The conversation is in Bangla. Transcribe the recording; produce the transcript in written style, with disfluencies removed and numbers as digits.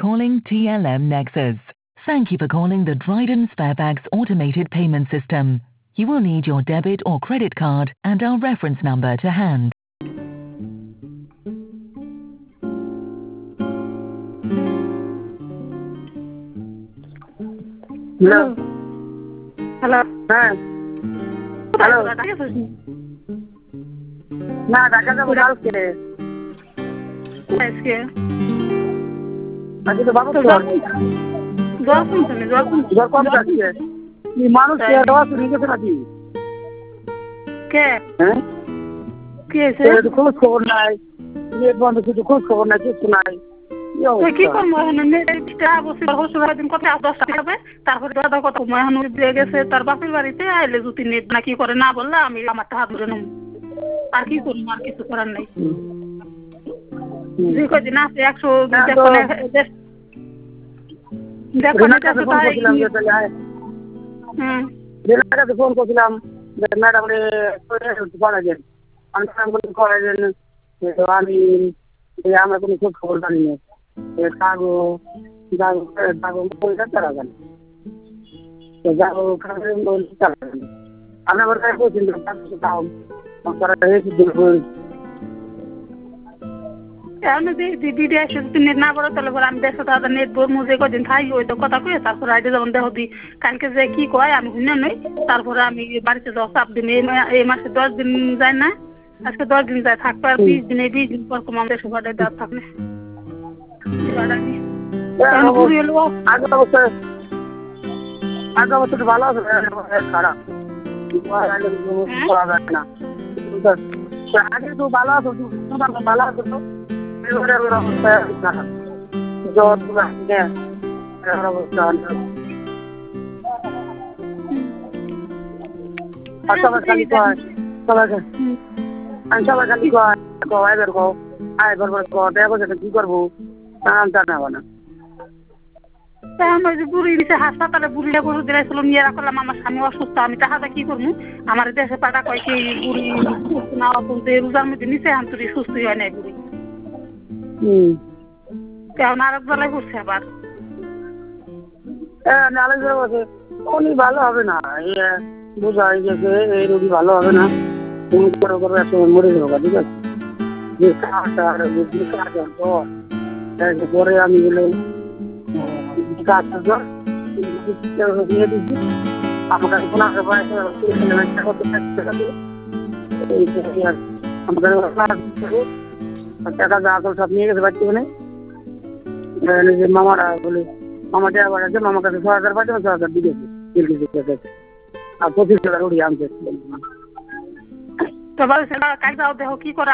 calling TLM Nexus. Thank you for calling the Dryden Sparebags automated payment system. You will need your debit or credit card and our reference number to hand. Hello. Hello. Hello. না ঢাকা যাবো কালকে আজকে আজকে তো বাবু জ্বর কমছে জ্বর কম যাচ্ছে মানুষ নিয়ে গেছে নাকি কে হ্যাঁ কি হয়েছে খোঁজ খবর নাই বন্ধ কিছু খোঁজ খবর নাই কিছু নাই কি করবো এখন কথা 10টা হবে তারপরে দাদা কথা এখন দিয়ে গেছে তার বাপের বাড়িতে আইলে যদি নেট না কি করে না বললে আমি আমার হাত ধরে নেব আর কি করবো আর কিছু করার নাই যে কদিন আছে 100 ফোন করছিলাম ম্যাডাম করাইছেন করাইছেন আমি আমার কোনো খোঁজ খবর জানি না পয়সা চালা যান আপনার দিদি আসে যদি নেট না পড়ে তাহলে আমি 100 নেট বলবো যে কদিন থাকি ওই তো কথা কয়ে তারপরে আইডে যেমন দেহ দিই কালকে যে কি কয় আমি শুনে নই তারপরে আমি বাড়িতে যাওয়া চাপ দিন এই মাসে 10 দিন যায় না আজকে 10 দিন যায় থাকবে আর 20 দিন পর কম আমাদের সবাই দেওয়া থাকবে আগে অবস্থা ভালো আছে খারাপ না আগে তো ভালো আছো ভালো আছো তো অবস্থা খারাপ জ্বর অবস্থা সবাই খালি কয় সবাইকে আমি সবাই খালি কয় আয় বরবার দেখা করছে কি করবো জানাবো না আমার যে বুড়ি দিছে হাসপাতালে বুড়িটা গরু দিয়েছিল নিয়ে রাখলাম আমার স্বামী অসুস্থ আমি টাকাটা কি করবো আমার দেশে পাটা কয় কি বুড়ি সুস্থ না বলতে রোজার মধ্যে নিচে আন্তরি সুস্থই হয় নাই বুড়ি কেমন আরেক বেলায় করছে আবার উনি ভালো হবে না বোঝা হয়ে গেছে এই রোগী ভালো হবে না তুমি করে করে একটা মরে যাবো ঠিক আছে যে পরে আমি বলে আমাকে টাকা আসল সব নিয়ে গেছে বাচ্চা মানে মামারা বলে মামা টাকা পাঠাচ্ছে মামার কাছে 6,000 পাঠাবে 6,000 দিয়েছে আর 25,000 উড়িয়ে আনছে কাজ যাও দেখো কি করা